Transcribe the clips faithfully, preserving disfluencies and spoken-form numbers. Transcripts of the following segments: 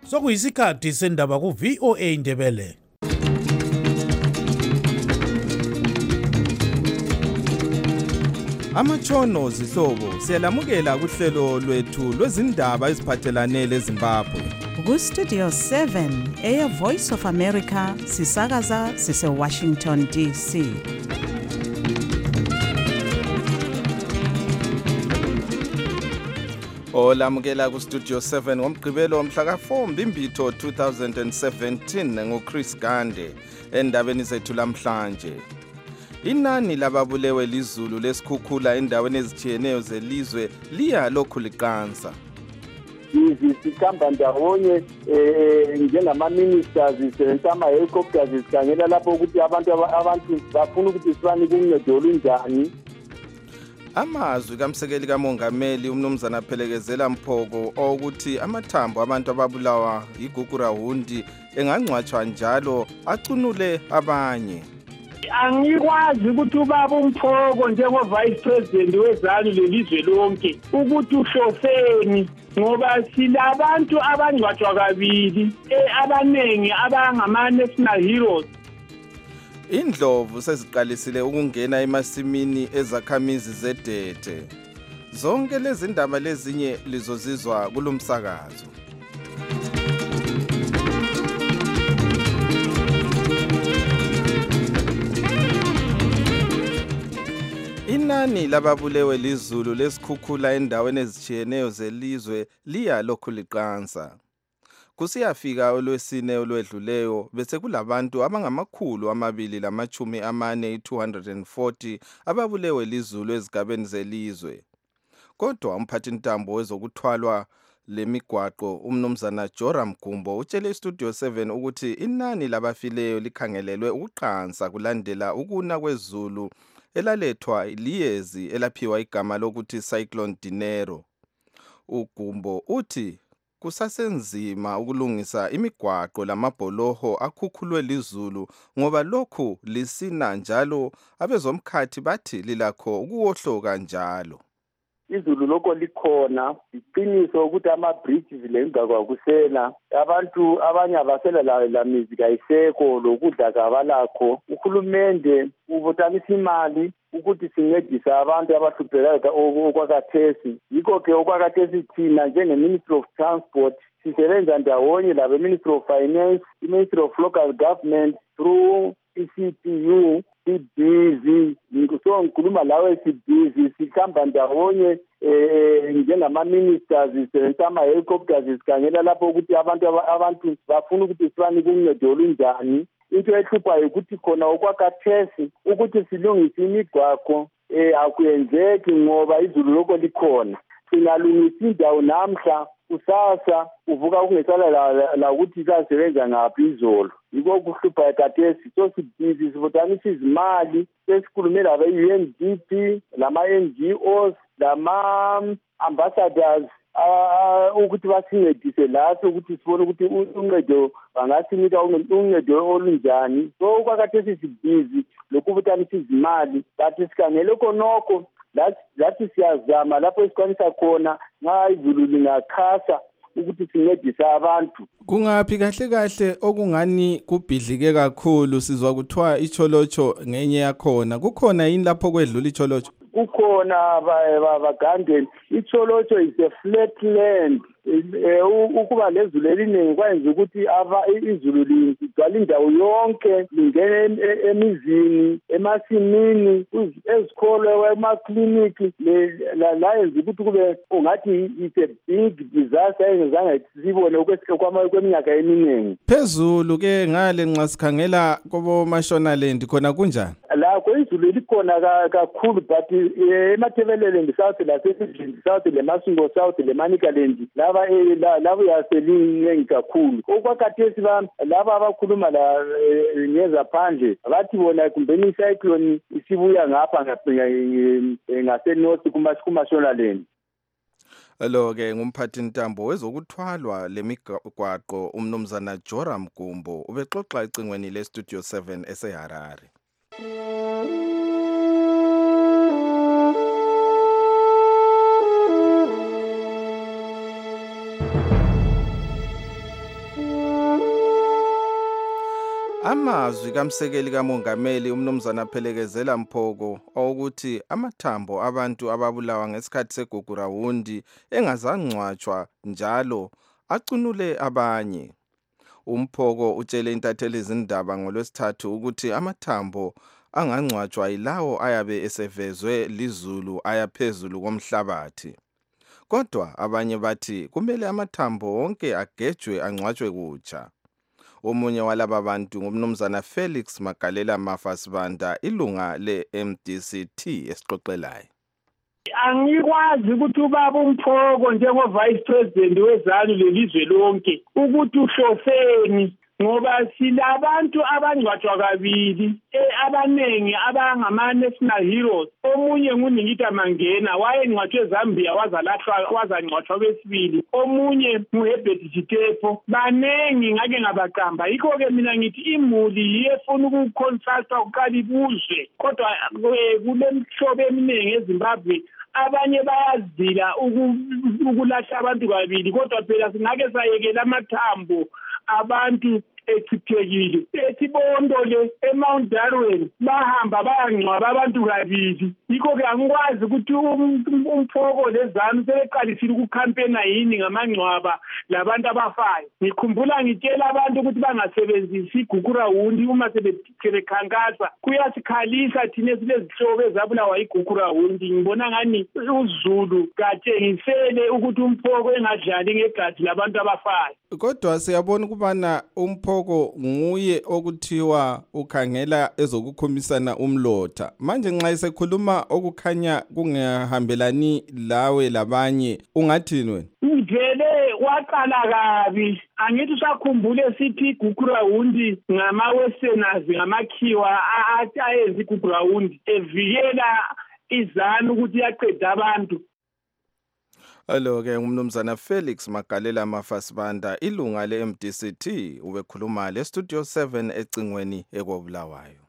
Sokuyisikhathi sendaba ku V O A Ndebele. Amatshono zihlobo siyalamukela kuhlelo lwethu lwezindaba eziphathelane leZimbabwe. Ku Studio seven, Air Voice of America, sisakaza sise Washington D C. Olamukela ku Studio seven ngomgqibelo mhla ka four Mbimbitho two thousand seventeen ngoChris Gande endabeni zethu lamhlanje. Inani lababulewe lizulu lesikhukhula endaweni ezitshiyeneyo zelizwe liya lokhu liqansa. Sikhamba ndawonye eh njengama ministers sisebenzisa ama helicopters sikhangela lapho ukuthi abantu abantu bafuna ukuthi sibani kuncedo olunjani. Amazwi kamsekeli kamongameli umnumzana Phelekezela Mphoko ukuthi amathambo abantu ababulawa igugura hundi engangcwatshwa njalo acunule abanye. Angikwazi ukuthi ubaba uMphoko njengo vice president wezalo lelizwe lonke ukuthi uhloseni ngoba silabantu abangcwatshwa kabili abanengi abangama national heroes. Indlovu seziqalisile ukungena emasimini ezakhamizi zedethe. Zonke lezi ndaba lezinye lizozizwa kulomsakazo. Inani lababulewe lizulu lesikhukhula endaweni ezitshiyeneyo zelizwe liya lokhu liqansa. Kusiyafika olwesine olwedluleyo bese kulabantu abangamakhulu amabili lamachumi amane two hundred forty ababulewe lizulu ezigabeni zelizwe. Kodwa umphathintambo wezokuthwalwa lemigwaqo umnumzana Joram Gumbo utshele Studio seven ukuthi inani labafileyo likhangelelwe ukuqansa kulandela ukuna kwezulu elalethwa liyezi elaphiwa igama lokuthi Cyclone Dinero. uGumbo uthi kusasenzima ukulungisa imigwaqo lamabholoho akhukhulwe lizulu ngoba lokhu lisina njalo abezomkhathi bathi lilakho ukuwohloka njalo. Izulu lokho likhona iqiniso ukuthi ama bridges lengakwa kusela abantu abanye abasela la la mizi kayisekho lokudla kabalakho. Uhulumende ubothamisa imali ukuthi sincedise abantu abahluphekayo okwakathesi. Yikho ke okwakathesi thina njenge Ministry of Transport sisebenza ndawonye labe Ministry of Finance, Ministry of Local Government through I C T U. Busy ngikuso ngikhuluma lawe sibhizi sikhamba ndawonye eh njengama ministers sisebenzisa ama helicopters sikhangela lapho ukuthi abantu abantu bafuna ukuthi sibani kuncedo olunjani. Into ehlupha ukuthi khona okwakathesi ukuthi silungise imigwaqo eh akuyenzeki ngoba izulu lokho likhona. Singalungisa indawo namhla kusasa uvuka kungesala la, la ukuthi kasebenza ngaphi izolo. Yiko kuhlupha ekathesi so sibhizi sivothanisa izimali sesikhulumela abe U N D P lama N G Os lama ambassadors uh, ukuthi basincedise lathi ukuthi sibone ukuthi uncedo bangasinika uncedo olunjani. So kwakathesi sibhizi lokuvothanisa izimali bathi sikhangele konoko lathi siyazama lapho esikwanisa khona nxa izulu lingakhasa ukuthi sincedise abantu. Kungaphi kahle kahle okungani kubhidlike kakhulu sizwa kuthiwa icholocho ngenye yakhona kukhona yini lapho kwedlula icholocho? Kukhona bagandeni icholocho is a flat land. Ukuba lezulu eliningi kwenza ukuthi aba izulu ligcwala indawo yonke lingene emizini emasimini ezikolo emakliniki la yenza ukuthi kube ungathi it's a big disaster engizange sibone kweminyaka eminingi. Phezulu ke ngale nxa sikhangela kobo Mashonaland khona kunjani? La kwezulu likhona kakhulu but emathebelele ngisouth laseSidini South leMasungo South leManikaland laba labo yaselinengi kakhulu. Okwakathesi bami laba abakhuluma la ngeza phandle bathi bona kumbeni icyclone isibuya ngapha ngase north kuMashonaland. Lo ke ngumphathintambo wezokuthwalwa lemigwaqo umnumzana Joram Gumbo ubexoxa ecingweni le Studio seven eseHarare. Amazwi kamsekeli kamongameli umnumzana Phelekezela Mphoko ukuthi amathambo abantu ababulawa ngesikhathi segugurawundi engazangcwatshwa njalo acunule abanye. Umphoko utshele intatheli izindaba ngolwesithathu ukuthi amathambo angangcwatshwa yilawo ayabe esevezwe lizulu ayaphezulu komhlabathi. Kodwa abanye bathi kumele amathambo wonke agejwe angcwatshwe kutsha. Omunye walaba bantu ngumnumzana Felix Magalela Mafasibanda, ilunga le-M D C T esixoxelayo. Angikwazi ukuthi ubaba uMphoko njengo vice president wezanu lelizwe lonke ukuthi uhloseni ngoba silabantu abangcwatshwa kabili abanengi abangama national heroes. Omunye nguNingita Mangena wayengcwatshwe eZambia wazalahlwa wazangcwatshwa kwesibili. Omunye nguHerbert Jitepo. Banengi ngake ngabaqamba. Yikho ke mina ngithi imuli yefuna ukuconsulta uqala ibuzwe. Kodwa kulemhlobo eminingi eZimbabwe abanye bayazila ukulahla abantu kabili, kodwa phela singake sayekela amathambo abantu echithekile. Esibondo le eMount Darwin bahamba bayangcwaba abantu kabili. Yikho ke angikwazi ukuthi uMphoko lezanu sebeqalisile ukukhampena yini ngamangcwaba labantu abafayo. Ngikhumbula ngitshela abantu ukuthi bangasebenzisi igugurawundi uma sebekhankasa. Kuyasikhalisa thina silezihlobo ezabulawa igugurawundi. Ngibona ngani uZulu katshengisele ukuthi uMphoko engadlali ngegazi labantu abafayo. Kodwa siyabona ukubana uMphoko nguye okuthiwa ukhangela ezokukhomisana umlotha. Manje nxa esekhuluma okukhanya kungahambelani lawe labanye ungathini wena? Ngivele waqala kabi. Angithi usakhumbule sithi igugurawundi ngama-westerners ngamakhiwa ayenza igugurawundi evikela izanu ukuthi yaqeda abantu. Alo ke umnumzana Felix Magalela Mafasibanda, ilunga le-M D C T, ubekhuluma le Studio seven ecingweni ekobulawayo.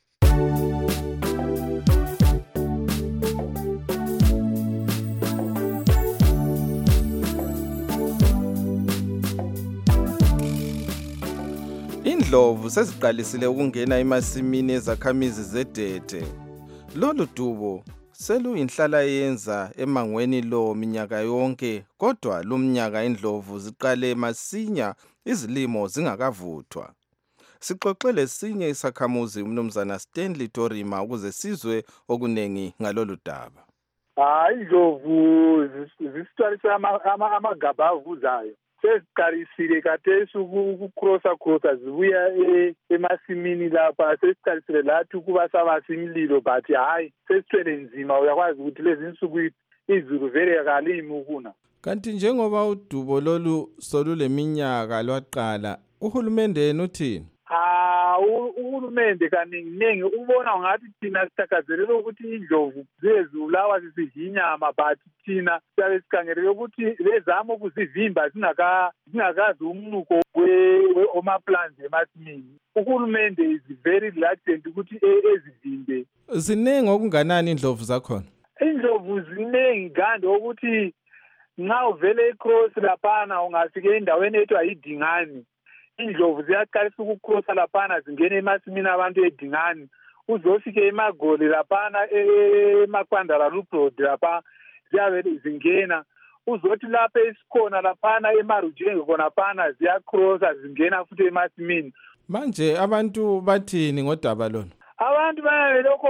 Indlovu seziqalisile ukungena emasimini ezakhamizi zedete. Lolu dubo seluyinhlala yenza emangweni lo minyaka yonke, kodwa lumnyaka indlovu ziqale masinya izilimo zingakavuthwa. Sixoxele sinye isakhamuzi umnumzana Stanley Torima ukuze sizwe okunengi ngalolu daba. Hayi indlovu zisitwalisa amagaba avuzayo. Sesiqalisile kathesi ukucrossa crossa zibuya emasimini lapha, sesiqalisile lathi ukuba sabasa imililo, but hayi sesithwele nzima. Uyakwazi ukuthi lezi insuku izulu vele akalimi ukuna. Kanti njengoba udubo lolu soluleminyaka lwaqala, uhulumende yena uthini? Ah, uhulumende kaningi ubona ngathi thina sithakazelela ukuthi indlovu zezulawa sisihinyama, but thina siyabe sikhangelele ukuthi lezama ukuzivimba zingaka zingakazi umnuko we-omaplants emasimini. Uhulumende is very reluctant ukuthi ezivimbe. Ziningi okunganani indlovu zakhona? Indlovu ziningi gande ukuthi nxa uvele ecross laphana ungafika endaweni ethiwa yiDingani. Indlovu ziyaqalisa ukucrossa laphana zingene emasimini abantu eDingani, uzofika eMagoli laphana eMakwandala Loop Road lapha ziyabe zingena, uzothi lapha esikhona laphana eMarujenge khona phana ziyacrossa zingena futhi emasimini. Manje abantu bathini ngodaba lona? Abantu bayabe lokho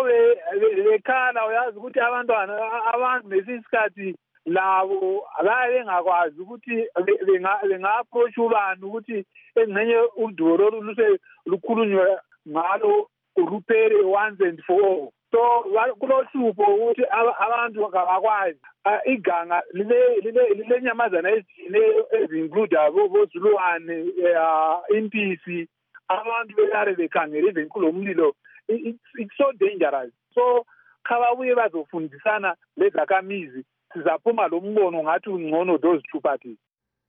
bekhala. Uyazi ukuthi abantwana abantu ngesikhathi labo abaye ngakwazi ukuthi benga-approach ubani ukuthi engcenye udubo lolu luse lukhulunywa ngalo uruphele once and for all. So kulohlupho ukuthi abantu kabakwazi. Iganga lile nyamazana ezinclude bozulwane, impisi, abantu belare bekhangele izinkulu omlilo. It's so dangerous. So khababuye bazofundisana lezakhamizi sizaphuma lo mbono ngathi ungcono those two parties.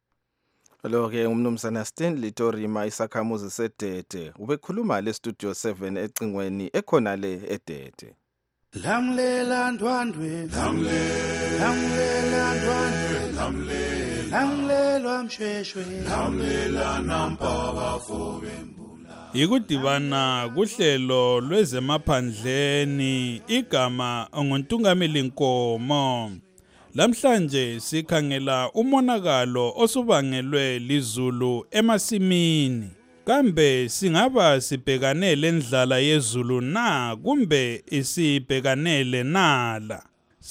Lo ke umnumzana Stanley Torima isakhamuzi sedete ubekhuluma le Studio seven ecingweni ekhona le edete. Lamlela ndwandwe lamlela lamlela ndwandwe lamlela lamlela msheshwe lamlela nampa bafo bembula. Ikudibana kuhlelo lwezemaphandleni igama nguNtungamili Nkomo. Lamhlanje sikhangela umonakalo osubangelwe lizulu emasimini. Kambe singaba sibhekane lendlala yezulu na kumbe isibhekanele nala?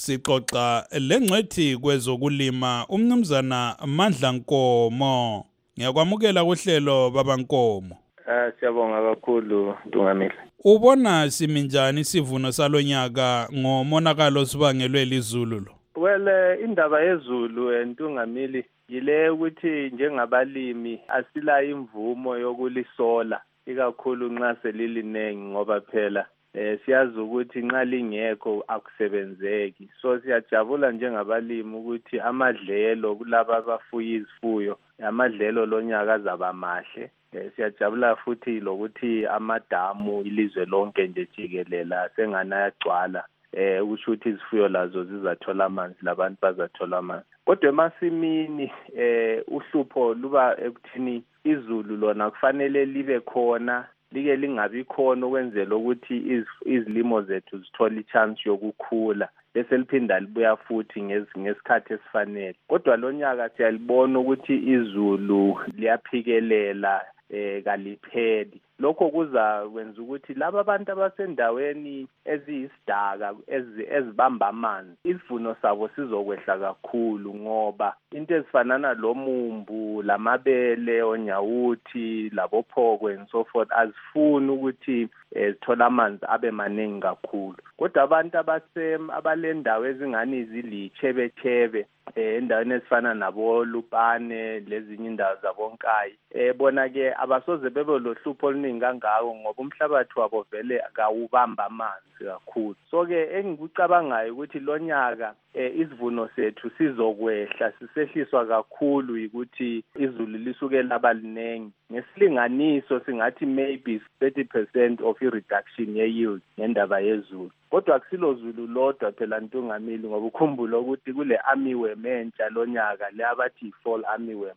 Sixoxa lengcwethi kwezokulima umnumzana Mandla Nkomo. Ngiyakwamukela kuhlelo baba Nkomo. Ah siyabonga kakhulu Ntungamili. Ubona siminjani isivuno salonyaka ngomonakalo sibangelwe lizulu lo? Well indaba yezulu Ntungamili yile ukuthi njengabalimi asila imvumo yokulisola ikakhulu nxa selilinengi ngoba phela eh siyazi ukuthi nxa lingekho akusebenzeki. So siyajabula njengabalimi ukuthi amadlelo kulabo abafuya izifuyo amadlelo lonyaka azaba mahle. Eh siyajabula futhi lokuthi amadamu ilizwe lonke nje jikelela sengana yagcwala eh ukusho ukuthi izifuyo lazo zizathola amanzi labantu bazathola amanzi. Kodwa emasimini eh uhlupho luba ekuthini izulu lona kufanele libe khona like lingabi khona ukwenzela ukuthi izilimo zethu zithole ichance yokukhula bese liphinda libuya futhi ngesikhathi esifanele. Kodwa lonyaka siyalibona ukuthi izulu liyaphikelela eh kalipheli. Lokho kuza kwenza ukuthi laba abantu abasendaweni eziyisidaka ezibamba amanzi isivuno sabo sizokwehla kakhulu ngoba into ezifanana lomumbu lamabele onyawuthi labophoko and so forth azifuni ukuthi zithola amanzi abe maningi kakhulu. Kodwa abantu abasem abalendawo ezingani izilichebechebe endaweni ezifana nabo Lupane lezinye indawo zabonkayi eh bona ke abasoze bebe lohlupho kangako ngoba umhlabathi wabo vele akawubamba amanzi kakhulu. So ke engikucabangayo ukuthi lonyaka isivuno sethu sizokwehla sisehliswa kakhulu ukuthi izulu lisuke laba linengi ngesilinganiso singathi maybe thirty percent of i reduction ye yield ngendaba yezulu. Kodwa akusilo zulu lodwa phela Ntungamili ngoba ukhumbula ukuthi kule armyworm entsha lonyaka le abathi fall armyworm.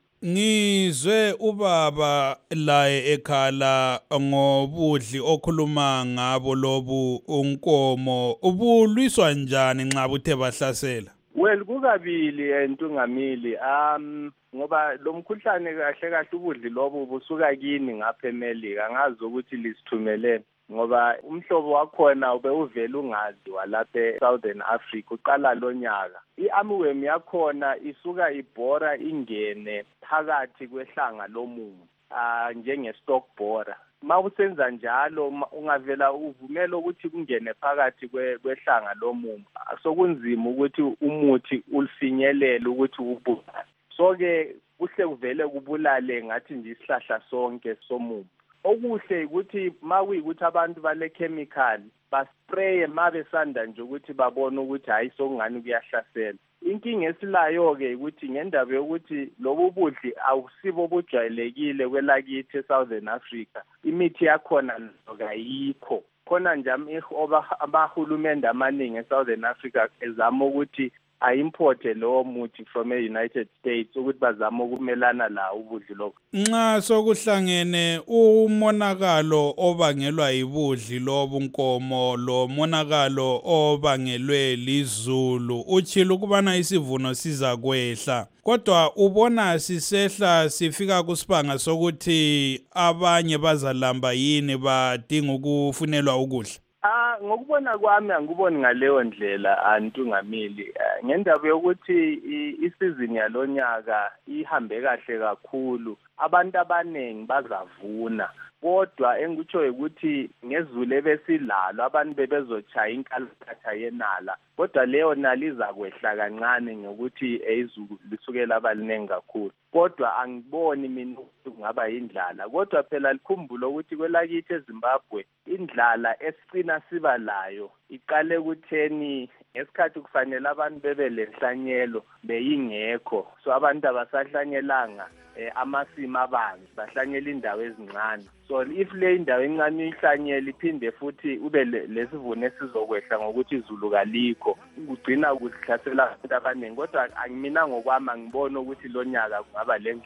Ngizwe ubaba laye ekhala ngobudli okhuluma ngabo lobu unkomo ubulwiswa njani nxa buthe bahlasela? Well kukabili Ntungamili um ngoba lo mkhuhlane kahle kahle ubudli lobo busuka kini ngapha eMelika angazi ukuthi lisithumele ngoba umhlobo wakhona ube uvela ungazi walapha eSouthern Africa uqala lonyaka. I-armyworm yakhona isuka ibhora ingene phakathi kwehlanga lomumbu ah njenge stock borer. Mawusenza njalo ungavela uvumela ukuthi kungene phakathi kwehlanga lomumbu sokunzima ukuthi umuthi ulifinyelele ukuthi ubulale. So ke kuhle kuvele kubulale ngathi nje isihlahla sonke somumbu. Okuhle ukuthi mawuyikuthi abantu bale chemical baspray mabesanda nje ukuthi babone ukuthi hayi sokungani kuyahlasela. Inkinga esilayo ke ukuthi ngendaba yokuthi lobu budli awusibo bujwayelekile kwelakithi eSouthern Africa. Imithi yakhona ayikho. Khona nje abahulumende amaningi eSouthern Africa ezama ukuthi ayimporte lo muthi from eUnited States ukuthi bazama ukumelana la ubudli lokho. Nxa sokuhlangene umonakalo obangelwa ibudli lobu nkomo lo monakalo obangelwe lizulu uchilo kubana isivuno siza kwehla. Kodwa ubona sisehla sifika kusibanga sokuthi abanye bazalamba yini badinga ukufunelwa ukudla. Ah ngokubona kwami angiboni ngaleyo ndlela Ntungamili ngendaba yokuthi isizini yalonyaka ihambe kahle kakhulu abantu abanengi bazavuna kodwa engikutsho ukuthi ngezulu ebesilalo abantu bebezochaya inkalakatha yenala kodwa leyo nala izakwehla kancane ngokuthi izulu lisukela abalinengi kakhulu kodwa angiboni mina ukuthi kungaba indlala kodwa phela likhumbula ukuthi kwelakithi eZimbabwe indlala esicina siba layo iqale kutheni ngesikhathi kufanele abantu bebe lenhlanyelo beyingekho so abantu abasahlanyelanga eh, amasimi abanzi bahlanyela indawo ezincane so if le indawo encane ihlanyela iphinde futhi ube lesivuno esizokwehla ngokuthi izulu kalikho kugcina ukuhlasela abantu abaningi kodwa angimina ngokwami ngibona ukuthi lo nyaka kungaba lendlala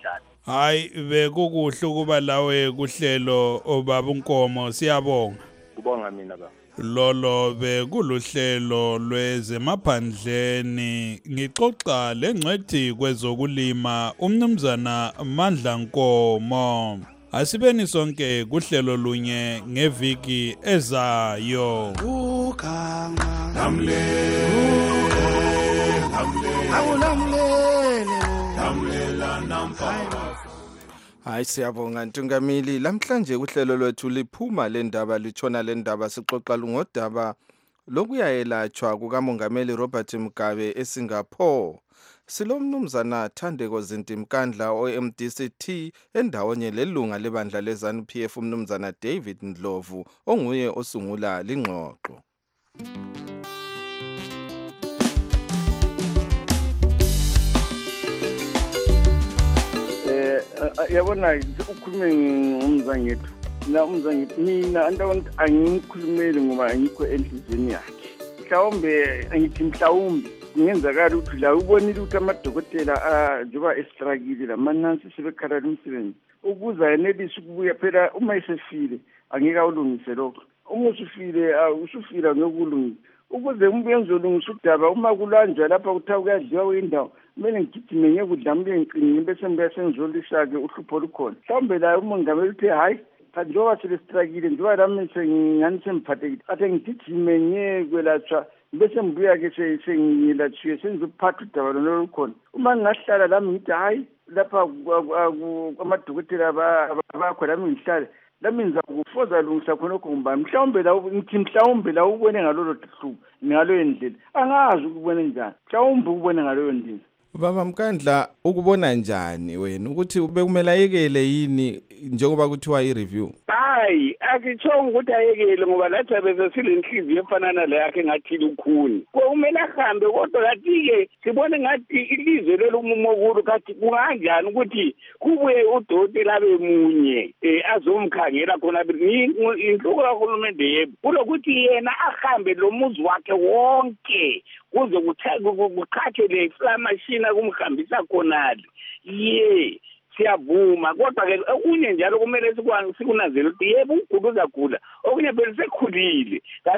Hayi bekukuhle ukuba lawe kuhlelo obaba uNkomo siyabonga. Kubonga mina baba. Lolo bekuluhlelo lwezemaphandleni ngixoxa lengcwethi kwezokulima umnumzana Mandla Nkomo. Asibeni sonke kuhlelo lunye ngeviki ezayo. Uganga namlele awulamlele namlela namfana. Hayi siyabonga Ntungamili. Lamhlanje kuhlelo lwethu liphuma lendaba litshona lendaba sixoxa ngodaba lokuyayelatshwa kukaMongameli Robert Mugabe eSingapore. Silomnumzana Thandeko Zintimkandla o-M D C T endawonye lelunga lebandla leZANU P F umnumzana David Ndlovu onguye osungula lingxoxo. Yabona ukukhuluma ngomzangethu la umzangethu mina andawo angikhulumeli ngoba angikho enhlizweni yakhe mhlawumbe angithi mhlawumbe kungenzakala ukuthi la ubonile ukuthi amadokotela njengoba esistruggle lamanansi sebekhalala umsebenzi ukuze ayenelise ukubuya phela uma esefile angeke awulungise lokho uma usufile usufila ngokulungisa ukuze umbuye ngizolungisa udaba uma kulanjwa lapha kuthiwa kuyadliwa kwindawo kumele ngigijime ngekudla mbe ngiqinile bese ngibuya sengizolisa-ke uhlupho lukhona mhlawumbe la umongameli uthe hhayi kanti njengoba selesitruggle njengoba lami ngani sengiphathekile kade ngigijime ngiyekwelatshwa bese ngibuya-ke sengiyelathiwe sengizophatha udaba lona olukhona uma ngingahlala lami ngithi hhayi lapha amadokotela abakho lami ngihlale lami ngizakufoza lungisa khonokho ngubani mhlawumbe la ngithi mhlawumbe la ubone ngalolo hlubo ngaloyo ndlela angazi ukubone njani mhlawumbe ubone ngaloyo ndlela. Baba Mkandla ukubona njani wena ukuthi bekumele ayekele yini njengoba kuthiwa i-review? Hayi akitshongo ukuthi ayekele ngoba lathi bese silenhliziyo efanana la yakhe ngathi lukhuni kumele ahambe kodwa kathi-ke sibone ngathi ilizwe lelumumokulu kathi kunganjani ukuthi kubuye udokotela abe munye um azomkhangela khona inhloko kahulumende yebo kulokuthi yena ahambe lo muzi wakhe wonke kuze kukhathwe le flamashini kumhambisa khonale ye siyavuma kodwa ke okunye njalo kumele sikunanzele ukuthi yebo ugudu uzagula okunye phela sekhulile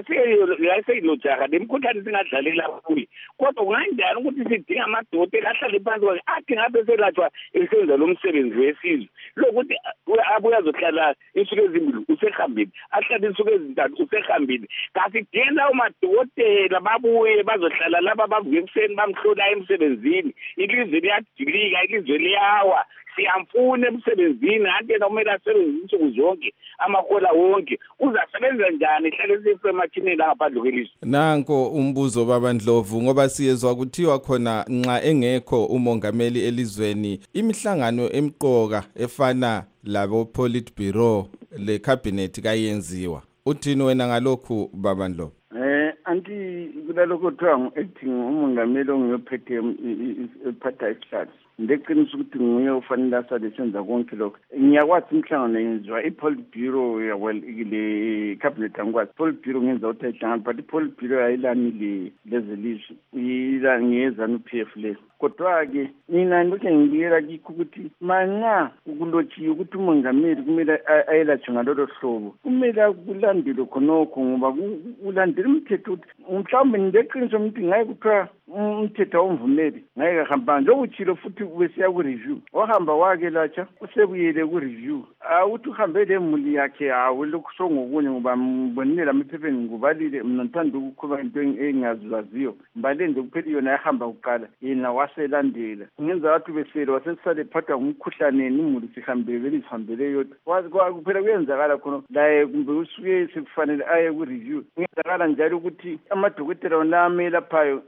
ngaseyinojaha lemkhuhlane singadlalela kuye kodwa kunganjani ukuthi sidinga amadokotela ahlale phansi kwakhe athi ngabe selatshwa esenza lo msebenzi wesizwe lokuthi abuye azohlala insuku ezimbili usehambile ahlale insuku ezintathu usehambile kasidinga lawo madokotela babuye bazohlala laba bavuke ekuseni bamhlola emsebenzini ilizwe liyadilika ilizwe liyawa siyamfuna emsebenzini antena kumele asebenze insuku zonke amahola wonke uzasebenza njani hlale sefemathineni ngaphandle kwelizwe. Nanko umbuzo baba Ndlovu ngoba siyezwa kuthiwa khona nxa engekho umongameli elizweni imihlangano emqoka efana labo Politburo le cabinet kayenziwa uthini wena ngalokhu baba Ndlovu? Eh anti kulalokho kuthiwa ngu-acting umongameli ongiyophethe ephatha isihlalo ndeqinisa ukuthi nguye ufanele asale senza konke lokho ngiyakwazi imhlangano yenziwa i-Politburo well ile cabinet angikwazi Politburo ngenza ukuthi ayihlangane but i-Politburo ayilani lezelizwe ila ngiyezana u-P F lesi kodwa-ke mina ngilokhu ngibikela kikho ukuthi manxa ukulotshiwe ukuthi umongameli kumele ayelatshwe ngalolo hlobo kumele kulandelwe khonokho ngoba kulandela umthetho ukuthi mhlawumbe ndeqiniso ukuthi ngaye kuthiwa umthetho awumvumeli ngaye kahamba njengokutshilo futhi ubesiya ku-review wahamba wake latsha usebuyele ku-review awuthi uhambe le muli yakhe hawu lokhu songokunye ngoba mbonile lami ephepheni ngubalile mina ngithanda ukukhuluma into engingazaziyo mbale nje kuphela yona yahamba kuqala yena waselandela ngenza wathi besele wasesale phathwa ngumkhuhlaneni imuli sihambele belizihambele yodwa kuphela kuyenzakala khona laye kumbe usuke sekufanele aye ku-review kuyenzakala njalo ukuthi amadokotela wona amelaphayo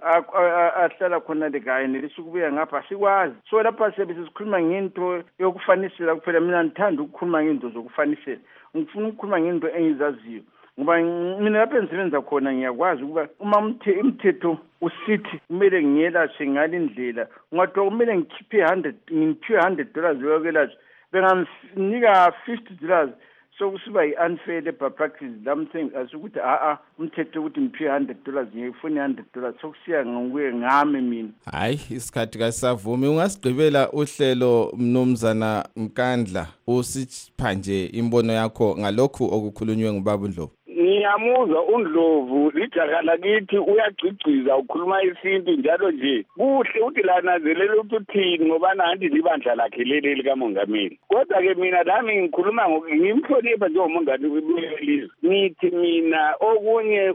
ahlala khona le kanye nelisa ukubuya ngapha sikwazi so lapha siyabe sesikhuluma ngento yokufanisela kuphela mina ngithanda ukukhuluma ngento zokufanisela ngifuna ukukhuluma ngento engizaziyo ngoba mina lapha engisebenza khona ngiyakwazi ukuba uma umthetho usithi kumele ngiyelatshwe ngale ndlela ngathiwa kumele ngikhiphe hundred ngiphiwe hundred dollars yokwelatshwa bengamnika fifty dollars sokusiba yi-unfair labor practice lamthing asukuthi a-a umthetho ukuthi ngiphiwe one hundred dollars ngifuna one hundred dollars sokusiya nguye ngami mina. Hayi isikhathi kasavumi ungasigqibela uhlelo mnumzana Mkandla usipha nje imbono yakho ngalokhu okukhulunywe ngubaba uNdlovu. Ngiyamuzwa uNdlovu lijaka lakithi uyagcigciza ukhuluma isintu njalo nje kuhle uthi lanazelele ukuthi uthini ngoba nanti libandla lakhe leli likamongameli. Kodwa ke mina nami ngikhuluma ngimhlonipha njengomongameli welizwe. Ngithi mina okunye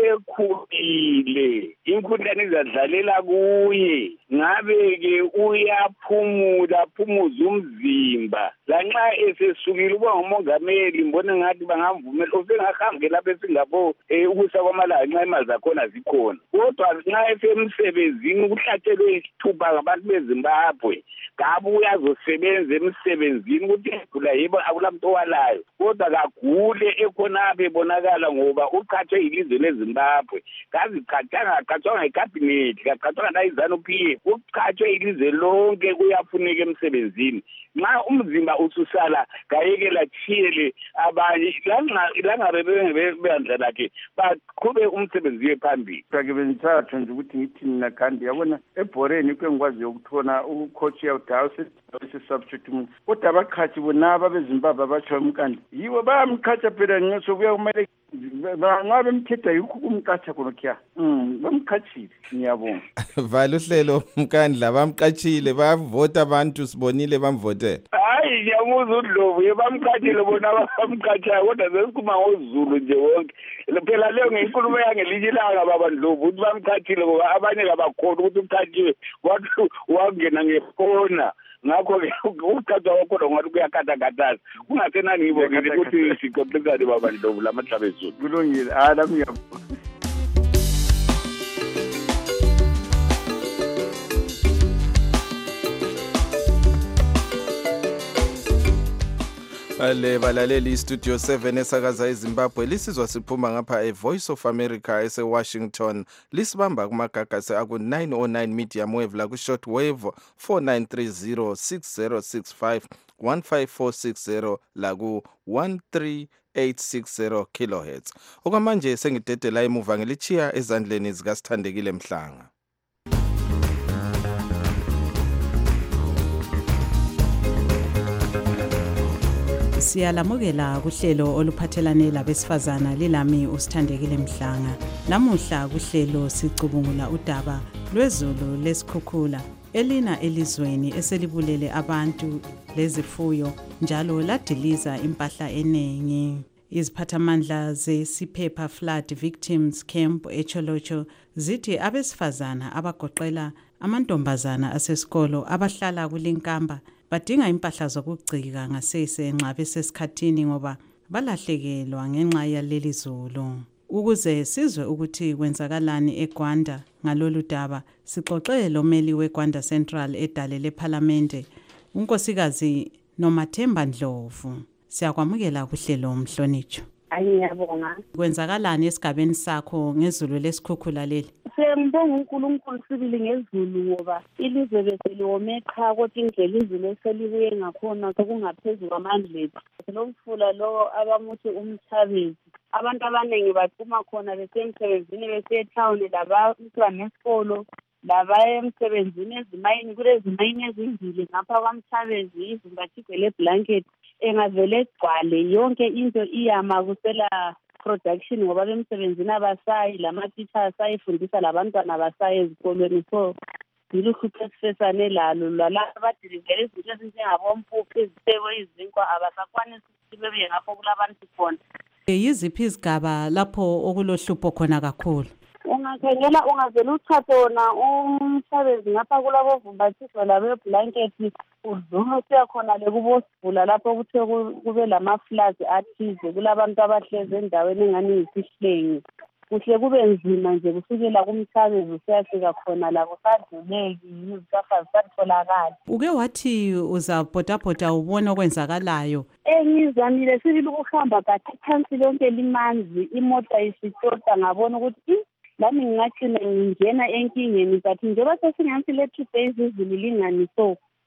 usekhulile inkundlane izadlalela kuye ngabe ke uyaphumula phumuza umzimba lanxa esesukile uba ngumongameli mbone ngathi bangamvumela usengahamba lapha eSingapore eh ukusa kwamalanga nxa imali zakhona zikhona kodwa nxa esemsebenzini ukuhlatshelwe isithuba ngabantu beZimbabwe ngabe uyazosebenza emsebenzini ukuthi egula yebo akulamuntu owalayo kodwa kagule ekhonapha ebonakala ngoba uqhathwe ilizwe leZimbabwe kazi qhathanga qhathwa ngecabinet qhathwa nayiZANU P F uqhathwe ilizwe lonke kuyafuneka emsebenzini nxa umzimba ususala kayekela chiyele abanye langa langa bebandla lakhe baqhube umsebenzi wephambili. Ke benzathu nje ukuthi ngithi mina kandi yabona eBhoreni ke ngikwazi ukuthona ucoach yawudawuse substitute umuntu kodwa abakhathi bonaba beZimbabwe abatsho umkandi yibo bayamkhatha phela ngiso kuya kumele ngabe mthetha yikho kumkhatha khona kya mm bamkhathile ngiyabonga. Vala uhlelo Mkandla bamqathile bavota abantu sibonile bamvotela. Hayi ngiyamuzwa uNdlovu yebamkhathile bona bamkhatha kodwa sesikhuma ngoZulu nje wonke phela leyo ngenkulumo yangelinye ilanga baba Ndlovu ukuthi bamkhathile ngoba abanye kabakhona ukuthi ukhathiwe wathi wangena ngefona ngakho ke ukhatha wakho ngathi kuyakhathakhathaza kungasenani ngibonile ukuthi sixoxisane baba Ndlovu lamahlabezulu kulungile ah lami ngiyabonga. Bale balaleli Studio seven esakaza eZimbabwe lisizwa siphuma ngapha eVoice of America ese Washington lisibamba kumagagasi aku nine oh nine medium wave la ku short wave four nine three zero six zero six five one five four six zero la ku one three eight six zero kilohertz. Okwamanje sengidedela emuva ngelichiya ezandleni zika Sithandekile Mhlanga. Siyalamukela kuhlelo oluphathelane labesifazana lilami uSithandekile Mhlanga. Namuhla kuhlelo sicubungula udaba lwezulu lesikhukhula elina elizweni eselibulele abantu lezifuyo njalo ladiliza impahla enengi. Iziphathamandla zeSiphepha Flood Victims Camp eCholocho zithi abesifazana abagoqela amantombazana asesikolo abahlala kulinkamba badinga impahla zokugcika ngasese nxa besesikhathini ngoba balahlekelwa ngenxa yaleli zulu. Ukuze sizwe ukuthi kwenzakalani eGwanda ngalolu daba sixoxe lomeli weGwanda Central edale leParliamente unkosikazi Nomathemba Ndlovu. Siyakwamukela kuhlelo Mhlonitsho. Ayiyabonga. Kwenzakalani esigabeni sakho ngezulu lesikhukhula leli? Siyambonga uNkulunkulu sibili ngezulu ngoba ilizwe beseliwome qha kodwa indlela izulu eselibuye ngakhona sokungaphezulu kwamandla ethu. Lo mfula lo abamuthi umthabezi abantu abaningi baphuma khona besemsebenzini bese town labantwana nesikolo labaya emsebenzini ezimayini kulezi mayini ezimbili ngapha kwamthabezi izimbathigwe leblanket engavele egcwale yonke into iyama kusela production ngoba bemsebenzini abasayi lama-teachers ayifundisa labantwana abasayi ezikolweni so yiluhlupho esifesane lalo lwalabo abadilivele izinto ezinjengabompuphu izitebo izinkwa abasakwanisi ukuthi bebe ngapho kulabantu khona. Yiziphi izigaba lapho okulohlupho khona kakhulu? Ungakhangela ungavele uthathe wona umsebenzi ngapha kulabovumbathiswa labeblanket udlula siyakhona lekubosivula lapho kuthe kube lama-floods athize kulabantu abahlezi endaweni engani yisihlengi kuhle kube nzima nje kusukela kumthabezi usiyafika khona labo sadluleki izihlahla zisatholakala. Uke wathi uzabhodabhoda ubona okwenzakalayo? Engizamile sibili ukuhamba kathi phansi lonke limanzi imota isitota ngabona ukuthi lami ngingagcina ngingena enkingeni but njengoba sesingathi le two days izulu lingani so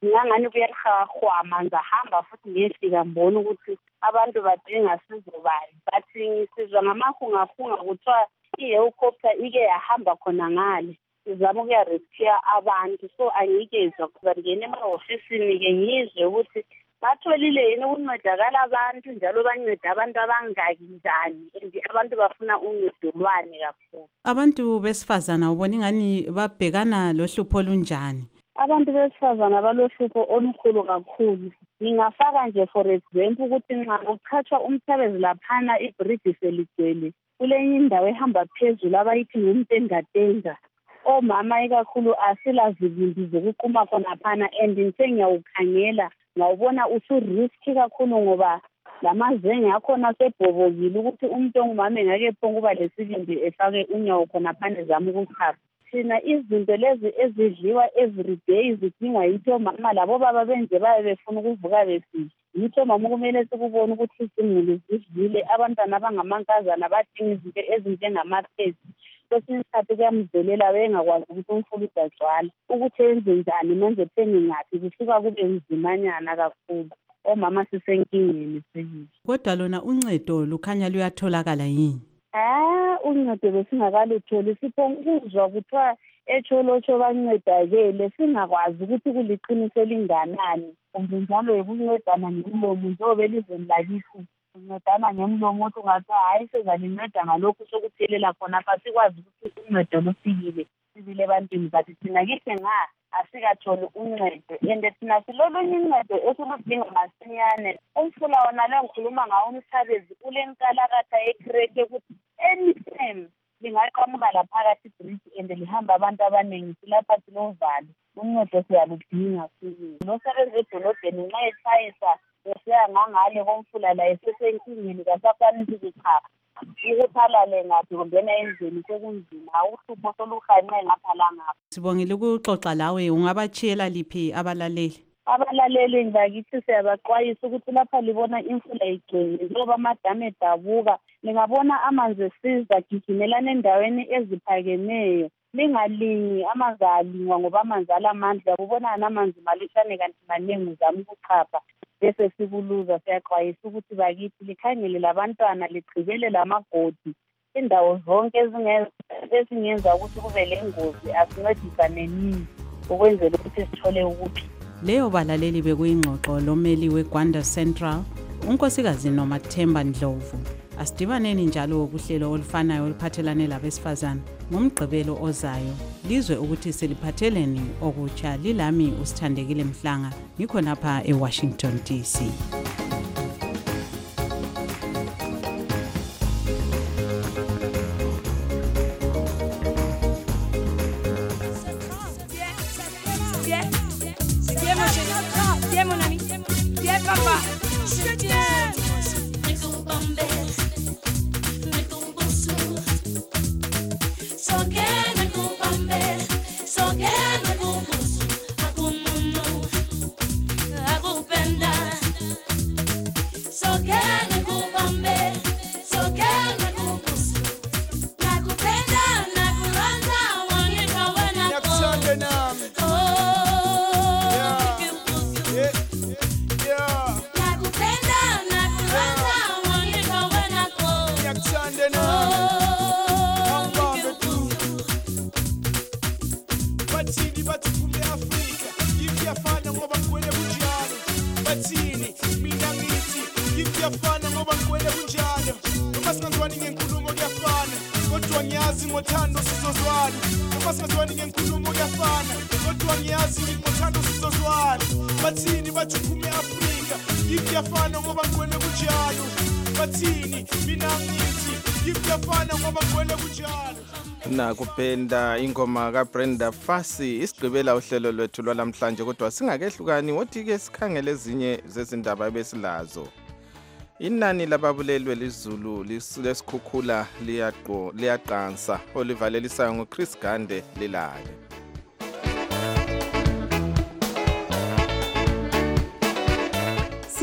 ngangani kuyahahwama ngahamba futhi ngiyefika ngibona ukuthi abantu badinga sizobani bathi ngisizwa ngamahungahunga kuthiwa i-helicopter ike yahamba khona ngale sizama ukuya-rescue abantu so angikezwa kuba ngene emahhofisini-ke ngizwe ukuthi batholile yini ukuncedakala abantu njalo banceda abantu abangaki njani and abantu bafuna uncedo lwani kakhulu. Abantu besifazana ubona ingani babhekana lohlupho olunjani? Abantu besifazana balohlupho olukhulu kakhulu. Ngingafaka nje for example ukuthi nxa uchatshwa umthabezi laphana ibridge seligcwele kulenye indawo ehamba phezulu abayithi ngumtengatenga. Omama ikakhulu asilazibindi zokuquma khonaphana and ngithe ngiyawukhangela ngawubona usuriski kakhulu ngoba lamazenge akhona asebhobokile ukuthi umuntu ongumama engeke phonge kuba lesibindi efake unyawo khonaphana zama ukuchapha. Thina izinto lezi ezidliwa everyday zidingwa yitho mama labo baba benje baye befuna ukuvuka besidla. Yitho mama kumele sikubone ukuthi izimuli zidlile abantwana abangamankazana badinga izinto ezinjengamaphezi. Kwesinye isikhathi kuyamvelela bengakwazi ukuthi umfula udagcwala ukuthi enze njani menze pheni ngaphi kusuka kube nzimanyana kakhulu. Omama sisenkingeni siyini. Kodwa lona uncedo lukhanya luyatholakala yini? Ah, uncedo besingakalutholi siphonguzwa kuthiwa echolotsho bancedakele singakwazi ukuthi kuliqiniso elinganani kumbe njalo yikuncedana ngemlomo njengoba elizweni lakithi uncedana ngemlomo ukuthi ungathi hayi sezalinceda ngalokhu sokuphelela khonapha sikwazi ukuthi uncedo lufikile sibile ebantwini bathi thina kihle nga asikatholi uncedo and thina silolunye uncedo esiludinga masinyane. Umfula wona lo ngikhuluma ngawo umthabezi ulenkalakatha ekreke ukuthi anytime lingaqhamuka laphakathi ibridge and lihamba abantu abaningi silapha silovalo uncedo siyaludinga sibili. Nosebenza edolobheni nxa etshayisa esiya ngangale komfula la esesenkingeni kasakwanisi ukuchapha ukuthi alale ngaphi kungena endlini sekunzima uhlupho soluhanqe ngapha langapha. Sibongile ukuxoxa lawe ungabatshiyela liphi abalaleli? Abalaleli ngakithi siyabaxwayisa ukuthi lapha libona imfula igcwele njengoba amadami edabuka lingabona amanzi esiza gijimelana endaweni eziphakemeyo lingalingi amanzi alingwa ngoba amanzi alamandla kubona namanzi malishane kanti maningi uzama ukuchapha bese sikuluza. Siyaxwayisa ukuthi bakithi likhangele labantwana ligcibele lamagodi indawo zonke ezingenza ukuthi kube lengozi asincedisane nini ukwenzela ukuthi sithole ukuthi. Leyo balaleli bekuyingxoxo lomeli weGwanda Central unkosikazi Nomathemba Ndlovu. Asidibaneni njalo kuhlelo olufanayo oluphathelane labesifazana ngomgqibelo ozayo lizwe ukuthi seliphatheleni okutsha. Lilami uSithandekile Mhlanga ngikhonapha eWashington D C. Na kupenda ingoma kaBrenda Fassie isigqibela uhlelo lwethu lwalamhlanje kodwa singakehlukani wothi ke sikhangele ezinye zezindaba ebesilazo. Inani lababulelwe lizulu lesikhukhula liyaqo liyaqansa olivalelisayo ngoChris Gande lilale.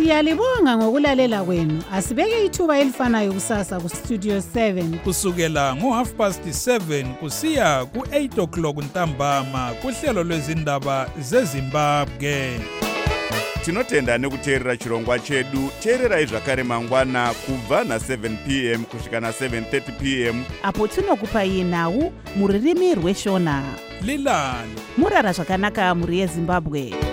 Siyalibonga ngokulalela kwenu. Asibeke ithuba elifanayo kusasa ku Studio seven kusukela ngo half past seven kusiya ku eight o'clock ntambama kuhlelo lwezindaba zeZimbabwe. Tinotenda nekuteerera chirongwa chedu. Teererai zvakare mangwana kubva na seven p m kusvika na seven thirty p m apo tinokupai nhau muririmi rweshona. Lilani murara zvakanaka muri yeZimbabwe.